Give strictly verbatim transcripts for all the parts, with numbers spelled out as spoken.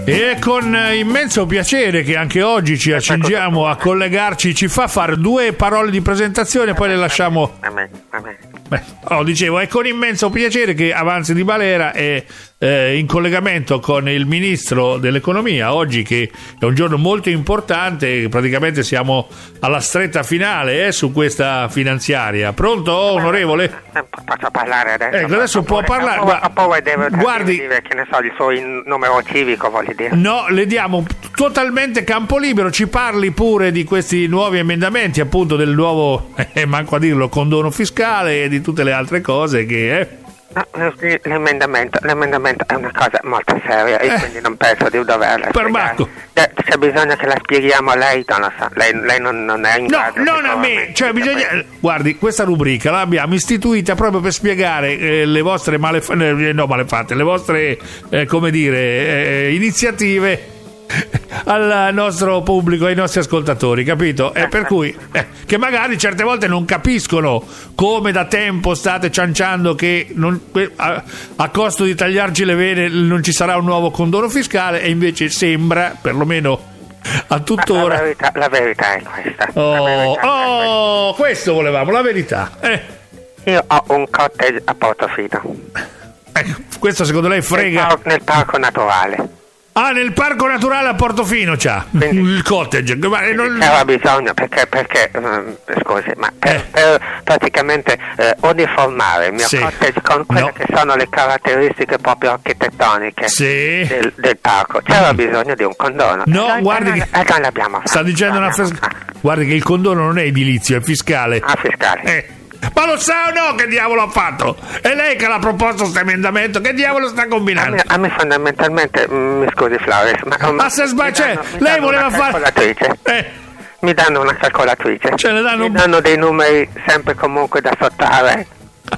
E con immenso piacere che anche oggi ci accingiamo a collegarci, ci fa fare due parole di presentazione e poi le lasciamo. Beh, oh, dicevo, è con immenso piacere che Avanzi di Valera è eh, in collegamento con il ministro dell'economia oggi, che è un giorno molto importante, praticamente siamo alla stretta finale eh, su questa finanziaria. Pronto, onorevole? Posso parlare adesso? Ecco, adesso può parlare. Poi, poi devo guardi, dire, che ne so, il suo numero civico, voglio dire. No, le diamo totalmente campo libero, ci parli pure di questi nuovi emendamenti, appunto del nuovo, eh, manco a dirlo, condono fiscale e di tutte le altre cose che... Eh. No, l'emendamento, l'emendamento è una cosa molto seria e eh. quindi non penso di doverla spiegare. Eh, c'è bisogno che la spieghiamo a lei, non lo so. Lei, lei non, non è in no, grado. No, non a me, cioè bisogna... Guardi, questa rubrica l'abbiamo istituita proprio per spiegare eh, le vostre malefatte, eh, no malefatte, le vostre, eh, come dire, eh, iniziative al nostro pubblico, ai nostri ascoltatori, capito? E per cui eh, che magari certe volte non capiscono come da tempo state cianciando che non, a, a costo di tagliarci le vene non ci sarà un nuovo condono fiscale, e invece sembra, perlomeno a tuttora, la verità, la verità è questa. Oh, verità oh è questa. Questo volevamo, la verità. Eh. Io ho un cottage a Portofino. Ecco, questo secondo lei frega? Nel, nel parco naturale. Ah, nel parco naturale a Portofino c'ha quindi, il cottage. Ma non... C'era bisogno perché, perché um, scusi, ma per, eh. per praticamente eh, uniformare il mio sì. cottage con quelle no. che sono le caratteristiche proprio architettoniche sì. del, del parco. C'era bisogno di un condono. No, e guardi noi, che... e noi l'abbiamo sta dicendo una fres... Guardi che il condono non è edilizio, è fiscale. Ah, fiscale. Eh. Ma lo sa o no che diavolo ha fatto? È lei che l'ha proposto questo emendamento? Che diavolo sta combinando? A me, a me fondamentalmente, mm, mi scusi Flores, ma, ma, ma se sbaglia, cioè, lei voleva fare... Eh. Mi danno una calcolatrice. Cioè, le danno... Mi danno dei numeri sempre comunque da sottare.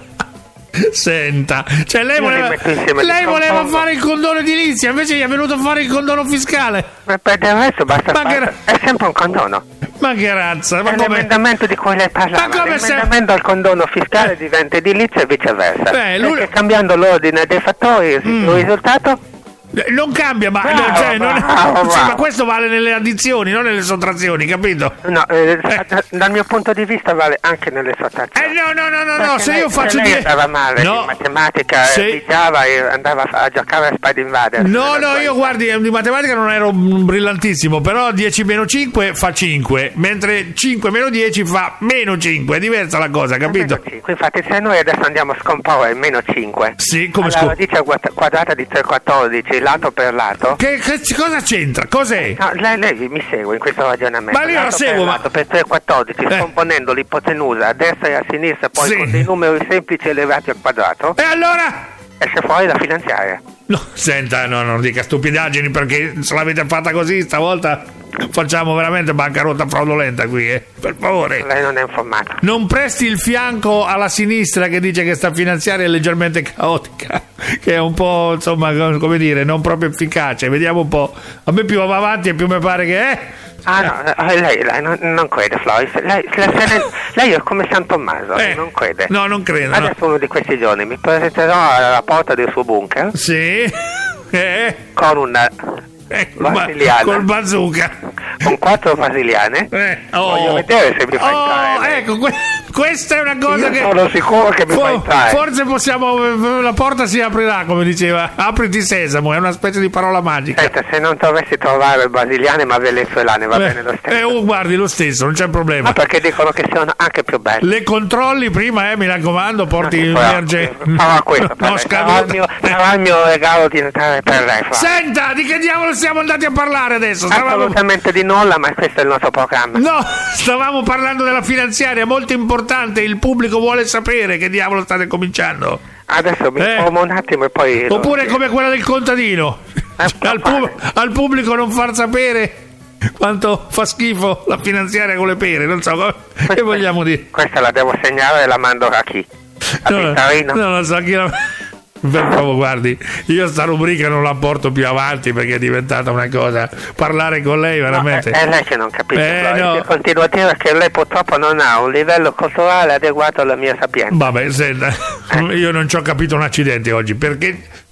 Senta, cioè lei voleva, lei voleva fare il condono edilizio, invece gli è venuto a fare il condono fiscale. Ma per del resto basta ma fare, che... è sempre un condono. Ma che razza, ma è come... l'emendamento di cui lei parlava. Ma come l'emendamento se... al condono fiscale eh. diventa edilizio e viceversa. Beh, lui... Perché cambiando l'ordine dei fattori mm. il risultato non cambia, ma, bravo, cioè, non, bravo, sì, ma questo vale nelle addizioni, non nelle sottrazioni, capito? No, eh, eh. dal mio punto di vista vale anche nelle sottrazioni. Eh no, no, no, no, no, se lei, io faccio se lei andava male no. in matematica, se... eh, Java e andava a giocare a Spade Invader. No, no, io guardi, di matematica non ero brillantissimo, però dieci meno cinque fa cinque, mentre cinque meno dieci fa meno cinque, è diversa la cosa, capito? cinque, infatti se noi adesso andiamo a scomporre meno cinque, sì, come alla radice quadrata di tre quattordici, lato per lato. Che, che cosa c'entra? Cos'è? No, lei, lei mi segue in questo ragionamento. Ma io la seguo, ma... per tre quattordici, eh. scomponendo l'ipotenusa a destra e a sinistra, poi sì. con dei numeri semplici elevati al quadrato. E allora? Esce fuori la finanziaria. No, senta, no, non dica stupidaggini, perché se l'avete fatta così stavolta facciamo veramente bancarotta fraudolenta qui, eh. Per favore. Lei non è informato. Non presti il fianco alla sinistra che dice che sta finanziaria è leggermente caotica, che è un po', insomma, come dire, non proprio efficace. Vediamo un po'. A me più va avanti e più mi pare che è. Ah no, lei, lei non, non crede, Floris. Lei, lei, lei è come San Tommaso, eh, non crede. No, non credo. Adesso no. uno di questi giorni mi presenterò alla porta del suo bunker. Sì. Eh. Con una eh, basiliana. Col bazooka. Con quattro basiliane. Eh. Oh. Voglio vedere se mi fa oh, entrare. Ecco, que- questa è una cosa Io che... sono sicuro che mi for- fa entrare. Forse possiamo... La porta si aprirà, come diceva. Apriti sesamo, è una specie di parola magica. Senta, se non dovessi trovare basiliane ma venezuelane va Beh, bene lo stesso. Eh, oh, guardi, lo stesso, non c'è problema. Ma perché dicono che sono anche più belle. Le controlli prima, eh, mi raccomando, porti il verge... Farò questo, no, sarà, il mio, sarà il mio regalo di Natale per lei. Fra. Senta, di che diavolo stiamo andati a parlare adesso? Stavamo... Assolutamente di nulla, ma questo è il nostro programma. No, stavamo parlando della finanziaria, molto importante, il pubblico vuole sapere che diavolo state cominciando. Adesso mi informo eh. un attimo e poi... Oppure lo... come quella del contadino, eh, al, pub- al pubblico non far sapere quanto fa schifo la finanziaria con le pere, non so questa, che vogliamo dire. Questa la devo segnare e la mando a chi? A no, Vittorino? No, non so chi la... Per favore, guardi, io sta rubrica non la porto più avanti perché è diventata una cosa, parlare con lei veramente. No, è, è lei che non capisce. Eh, no. Io continuo a dire che lei purtroppo non ha un livello culturale adeguato alla mia sapienza. Vabbè, senta, io non ci ho capito un accidente oggi, perché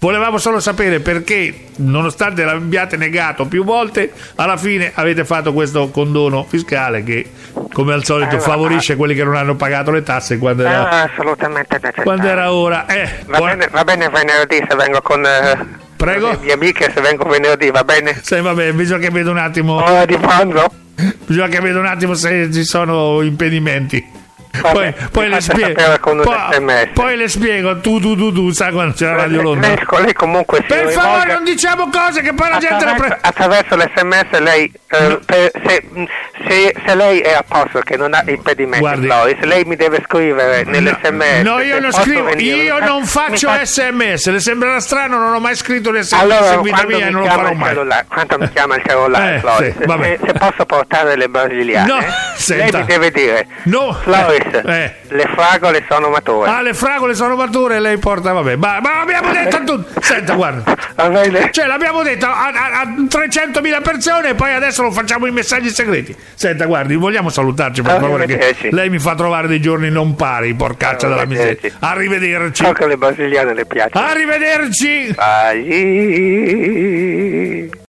volevamo solo sapere perché, nonostante l'abbiate negato più volte, alla fine avete fatto questo condono fiscale che, come al solito, eh, favorisce ma... quelli che non hanno pagato le tasse quando era, eh, assolutamente necessario. Quando era ora. Eh, va, buona... bene, va bene venerdì se vengo con... Eh... Prego? Le mie amiche, se vengo venerdì, va bene? Sì, va bene, bisogna che vedo un attimo. Ora di pranzo? Bisogna che vedo un attimo se ci sono impedimenti. Vabbè, poi, poi, le spiego, poi, poi le spiego tu tu tu tu sai quando c'è la Radio Londra. Lei, lei comunque per favore non diciamo cose che poi la gente la prende attraverso l'sms lei eh, no. per, se, se, se lei è a posto che non ha impedimenti. Guardi, Loris, lei mi deve scrivere nell'sms. No, io non scrivo, venire, io non faccio fa... sms. Le sembrerà strano, non ho mai scritto l'sms allora, in vita mia e non lo farò mai. Quando mi chiama il cellulare, eh, Loris, sì, se, se posso portare le brasiliane, no, lei mi deve dire no. Loris, eh. le fragole sono mature. Ah, le fragole sono mature e lei porta, vabbè. Ma, ma l'abbiamo detto a tutti. Senta, guarda. Va bene. Cioè, l'abbiamo detto a, a, a trecentomila persone e poi adesso lo facciamo in messaggi segreti. Senta, guardi, vogliamo salutarci per favore, che lei mi fa trovare dei giorni non pari, porcaccia della miseria. Arrivederci. So che le brasiliane le piacciono. Arrivederci. Bye.